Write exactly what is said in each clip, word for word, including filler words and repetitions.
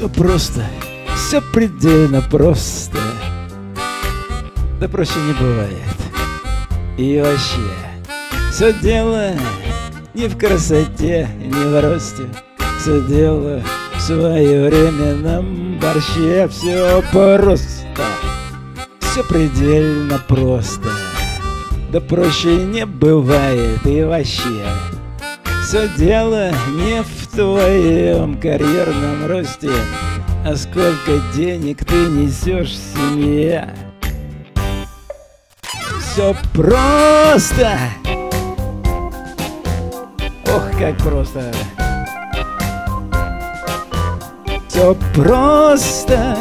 Все просто, все предельно просто. Да проще не бывает. И вообще, все дело не в красоте, не в росте. Все дело в своевременном борще. Все просто, все предельно просто. Да проще не бывает. И вообще, все дело не в твоем карьерном росте, а сколько денег ты несешь в семье. Все просто. Ох, как просто. Все просто.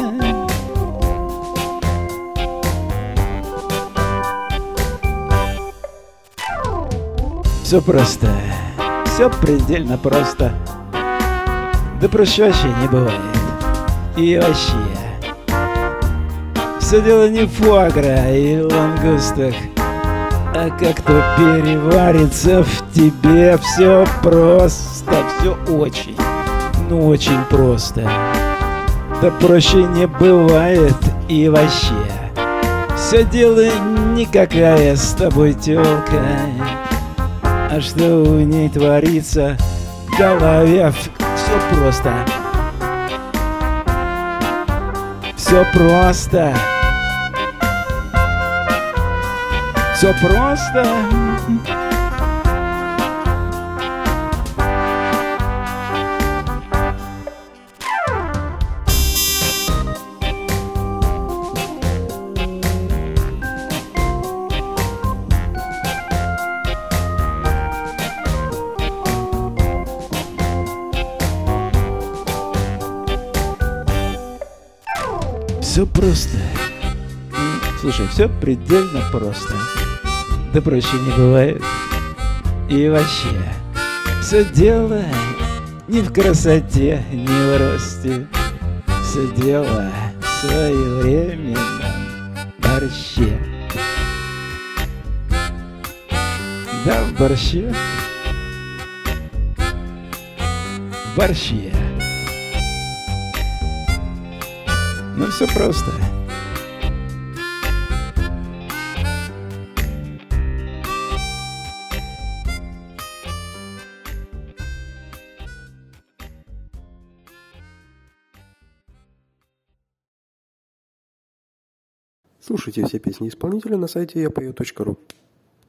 Все просто. Все предельно просто. Да проще вообще не бывает. И вообще, все дело не в фуагра и лангустах, а как-то переварится в тебе. Все просто, все очень, ну очень просто. Да проще не бывает. И вообще, все дело никакая с тобой тёлка, а что у ней творится в голове. Все просто. Все просто. Все просто. Все просто. Слушай, все предельно просто. Да проще не бывает. И вообще, все дело не в красоте, не в росте. Все дело в своевременном борще. Да, в борще. В борще. Ну все просто. Слушайте все песни исполнителя на сайте я пою точка ру.